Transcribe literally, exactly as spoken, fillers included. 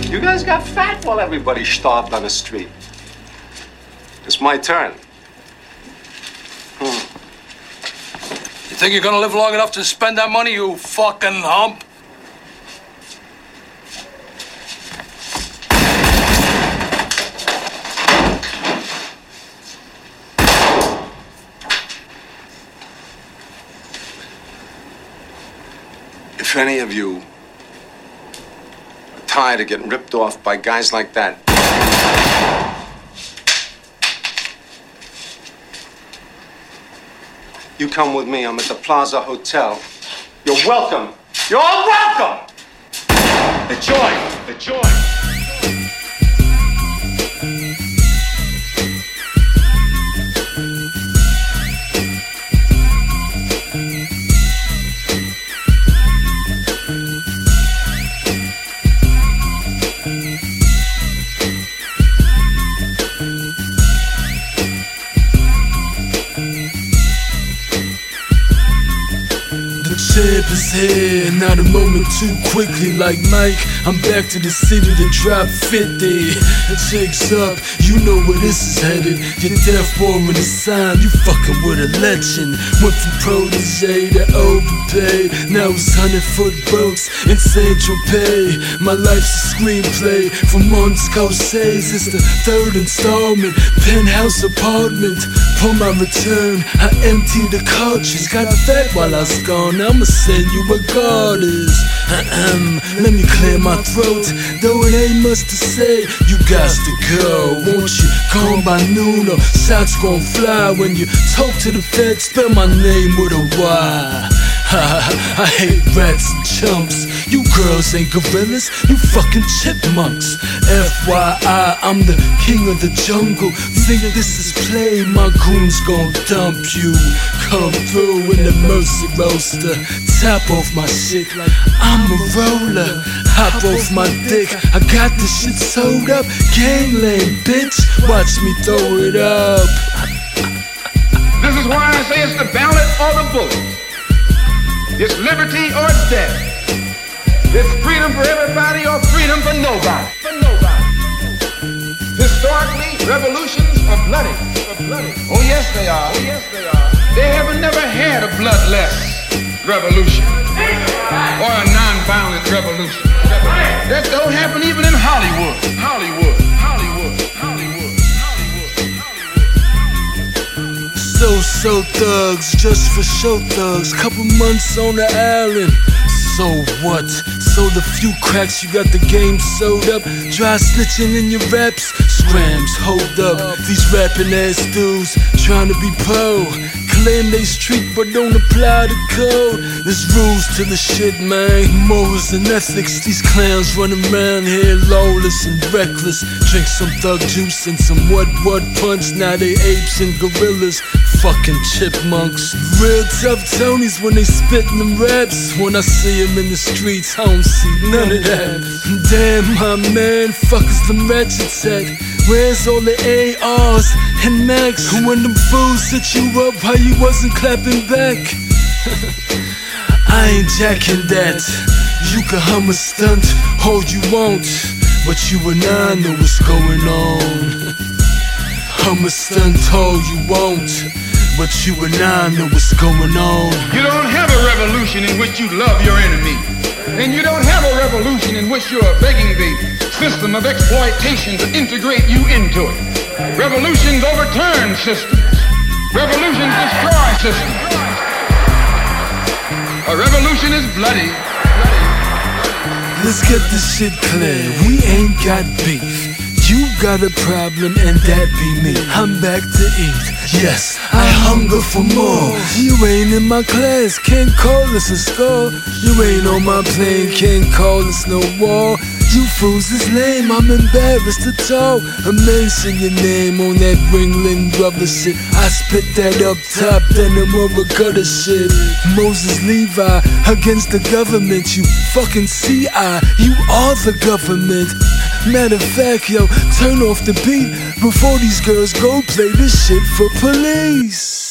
You guys got fat while everybody starved on the street. It's my turn. Hmm. You think you're gonna live long enough to spend that money, you fucking hump? If any of you are tired of getting ripped off by guys like that, you come with me. I'm at the Plaza Hotel. You're welcome. You're all welcome. Enjoy. Enjoy. Champ is here, not a moment too quickly. Like Mike, I'm back to the city to drop fifty. Chicks up, you know where this is headed. Your death warrant is signed, you fucking with a legend. Went from protege to overpay, now it's hundred foot boats in Saint Tropez. My life's a screenplay from Martin Scorsese. It's the third installment, penthouse apartment. For my return, I emptied the cartridge. Got fat while I was gone, I'ma send you a goddess. Ahem, let me clear my throat, though it ain't much to say. You got to go, won't you? Gone by noon or shots gon' fly. When you talk to the feds, spell my name with a Y. I hate rats and chumps. You girls ain't gorillas, you fucking chipmunks. F Y I, I'm the king of the jungle. Think this is play, my goons gon' dump you. Come through in the Mercy Roaster, top off my shit like I'm a roller. Hop off my dick, I got this shit sold up. Gang lane, bitch, watch me throw it up. This is why I say it's the ballot or the bullet. It's liberty or it's death. It's freedom for everybody or freedom for nobody. For nobody. Historically, revolutions are bloody. Are bloody. Oh yes they are. Oh yes they are. They haven't never had a bloodless revolution or a non-violent revolution. That don't happen even in Hollywood. Hollywood. Hollywood. Hollywood. So-so thugs, just for show thugs. Couple months on the island. So what? So the few cracks you got the game sewed up. Dry snitching in your raps. Scrams, hold up. These rapping ass dudes trying to be pro. Claim they street but don't apply the code. There's rules to the shit, man. Morals and ethics. These clowns running around here lawless and reckless. Drink some thug juice and some what what punch. Now they apes and gorillas. Fucking chipmunks. Real tough Tonys when they spittin' them raps. When I see them in the streets, I don't see none of that. Damn, my man, fuck is them ratchets at? Where's all the A Rs and Max? When them fools hit you up, how you wasn't clapping back? I ain't jacking that. You can hum a stunt all you want, but you and I know what's going on. Hum a stunt all you want, but you and I know what's going on. You don't have a revolution in which you love your enemy. And you don't have a revolution in which you are begging the system of exploitation to integrate you into it. Revolutions overturn systems. Revolutions destroy systems. A revolution is bloody. Let's get this shit clear. We ain't got beef. You got a problem and that be me. I'm back to eat. Yes, I hunger for more. You ain't in my class, can't call us a score. You ain't on my plane, can't call us no war. You fools is lame, I'm embarrassed to talk. I mention your name on that Ringling Brother shit. I spit that up top, then I'm over gutter shit. Moses Levi against the government. You fucking C I, you are the government. Matter of fact, yo, turn off the beat before these girls go play this shit for police.